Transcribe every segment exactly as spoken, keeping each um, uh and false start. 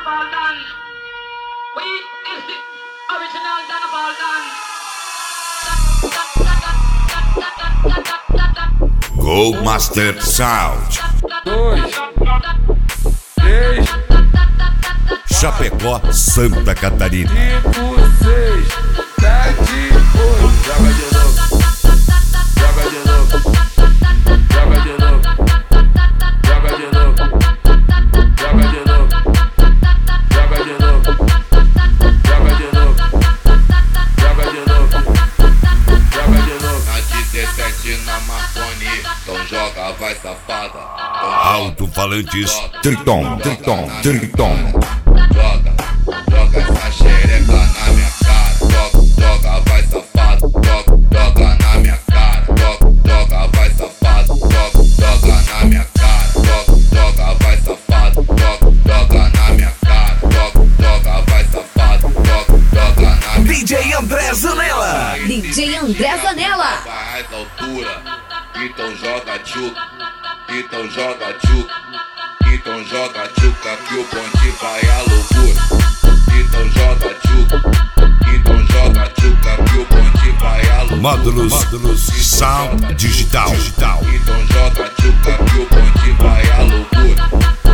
Go Master Sound. Dois, três, Chapecó, Santa Catarina. cinco, seis, sete, oito. Joga de novo, joga de novo, joga de novo, joga de novo, joga de novo, joga de novo, joga de novo, joga de novo, joga de novo. Na dezessete na Marconi, então joga, vai safada. Alto-falantes, Triton, Triton, Triton. Joga, joga essa xereca na minha cara. Joga, joga, vai safado. Joga, joga na minha cara. Joga, joga, vai safado. Joga, joga na minha cara. Joga, joga, vai safado. Joga, joga na minha cara. Joga, joga, vai safado. Joga, joga na minha D J André Zanella. D J André Zanella. Vai mais altura, então joga tchuca, então joga tchuca, então joga tchuca que o bonde vai à loucura. Então joga tchuca, então joga tchuca que o bonde vai à loucura. Módulos, módulos Sound Digital. Digital. Então joga tchuca que o bonde vai à loucura.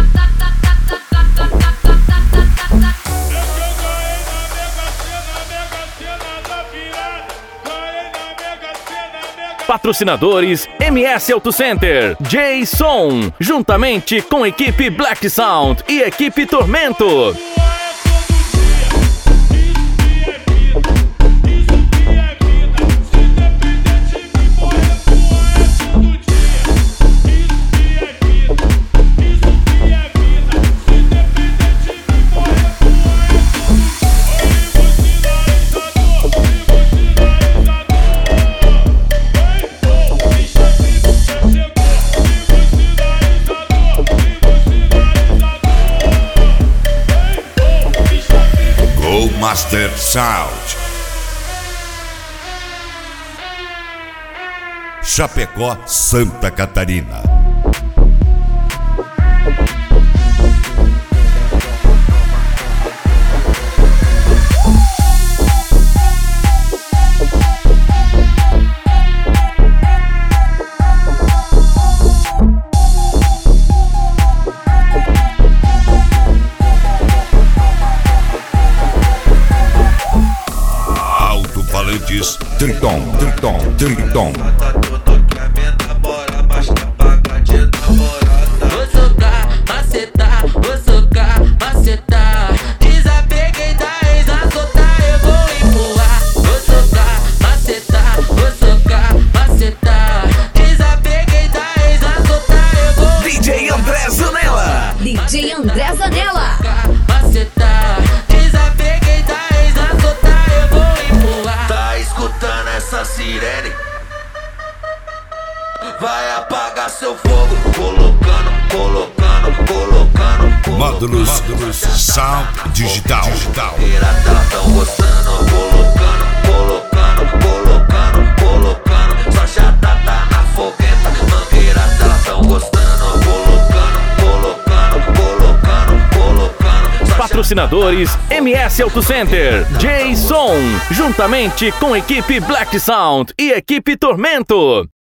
Patrocinadores M S Auto Center, J-Som, juntamente com equipe Black Sound e equipe Tormento. Go Master Sound. Chapecó, Santa Catarina. Alto-falantes, Triton, Triton, Triton. Vou socar, macetar, vou socar, macetar. Desapeguei da ex, a soltar eu vou empurrar. Vou socar, macetar, vou socar, macetar. Desapeguei da ex, a soltar eu vou D J André Zanella. D J André Zanella. macetar. Desapeguei da ex, a soltar eu vou empurrar. Tá escutando essa sirene? Vai apagar seu fogo, colocando, colocando, colocando. Módulos, módulos Sound Digital. Digital. Pirata tão gostando, colocando, colocando, colocando, colocando. Só chata tá na fogueta, mangueira tá tão gostando, colocando, colocando, colocando, colocando. Patrocinadores M S Auto Center, J-Som, juntamente com equipe Black Sound e equipe Tormento.